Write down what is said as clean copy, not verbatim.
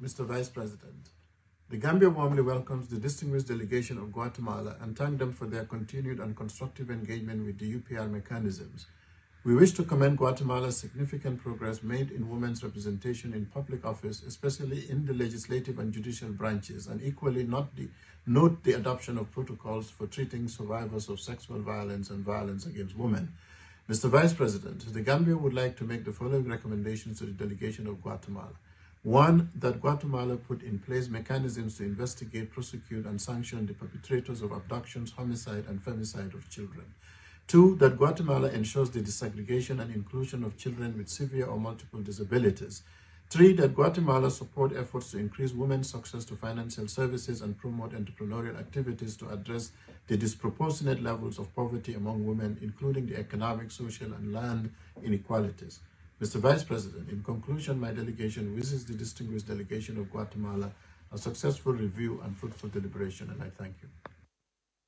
Mr. Vice President, the Gambia warmly welcomes the distinguished delegation of Guatemala and thank them for their continued and constructive engagement with the UPR mechanisms. We wish to commend Guatemala's significant progress made in women's representation in public office, especially in the legislative and judicial branches, and equally note the adoption of protocols for treating survivors of sexual violence and violence against women. Mr. Vice President, the Gambia would like to make the following recommendations to the delegation of Guatemala. One, that Guatemala put in place mechanisms to investigate, prosecute, and sanction the perpetrators of abductions, homicide, and femicide of children. Two, that Guatemala ensures the disaggregation and inclusion of children with severe or multiple disabilities. Three, that Guatemala support efforts to increase women's access to financial services and promote entrepreneurial activities to address the disproportionate levels of poverty among women, including the economic, social, and land inequalities. Mr. Vice President, in conclusion, my delegation wishes the distinguished delegation of Guatemala a successful review and fruitful deliberation, and I thank you.